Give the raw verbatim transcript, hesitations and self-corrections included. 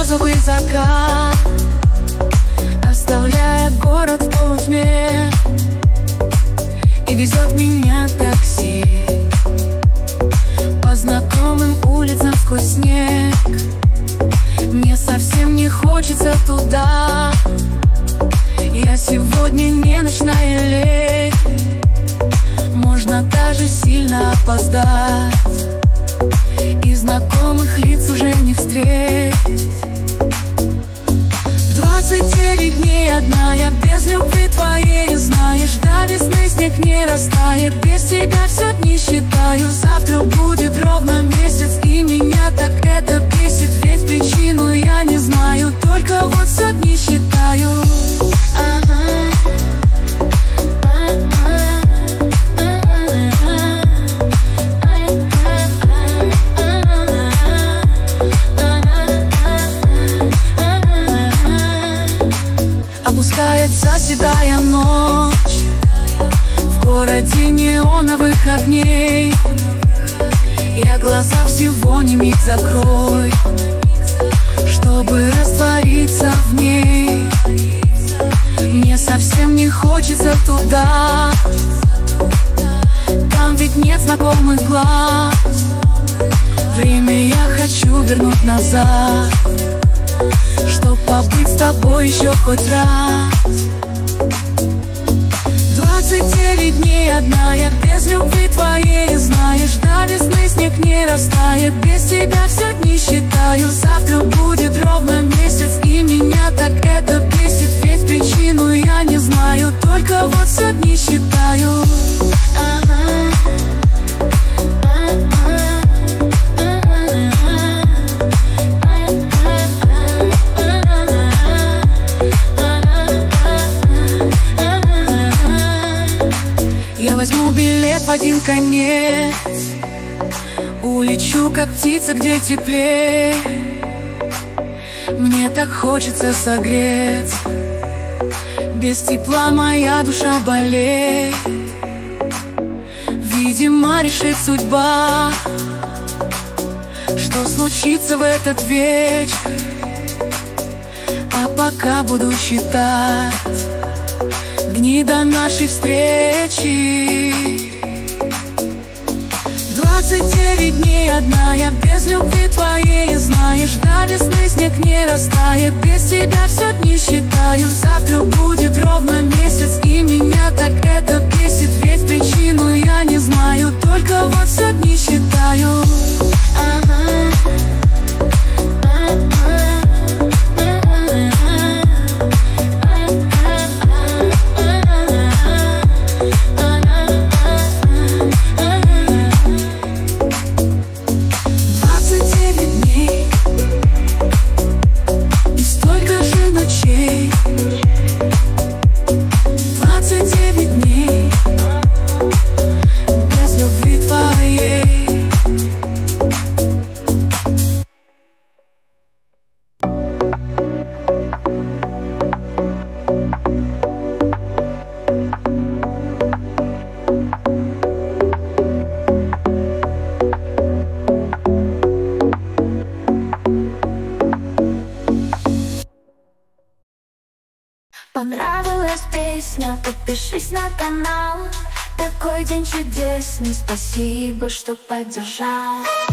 розовый закат, оставляя город в полутьме, и везет меня такси по знакомым улицам сквозь снег. Мне совсем не хочется туда, я сегодня не ночная леди. Можно даже сильно опоздать, и знакомых лиц уже не встретить. Двадцать девять дней одна я без любви твоей. Знаешь, до весны снег не растает, без тебя все дни считаю. Завтра будет ровно месяц, и меня так это бесит. Ведь причину я не знаю, только вот все дни считаю. Ага. Опускается седая ночь, в городе неоновых огней. Я глаза всего не миг закрой, чтобы раствориться в ней. Мне совсем не хочется туда, там ведь нет знакомых глаз. Время я хочу вернуть назад, чтоб побыть с тобой еще хоть раз. Двадцать девять дней одна я без любви твоей. Знаешь, до весны снег не растает, без тебя все дни считаю. Завтра будет ровно месяц, и меня так это бесит. Ведь причину я не знаю, только вот все дни считаю. Ага. Я возьму билет в один конец, улечу, как птица, где теплее. Мне так хочется согреться, без тепла моя душа болеет. Видимо, решит судьба, что случится в этот вечер. А пока буду считать дни до нашей встречи. Двадцать девять дней одна я без любви твоей. Знаешь, до весны снег не растает, без тебя все дни считаю. Завтра будет ровно месяц, и меня так это бесит. Ведь причину я не знаю, только вот все дни считаю. Ага. Понравилась песня, подпишись на канал. Такой день чудесный, спасибо, что поддержал.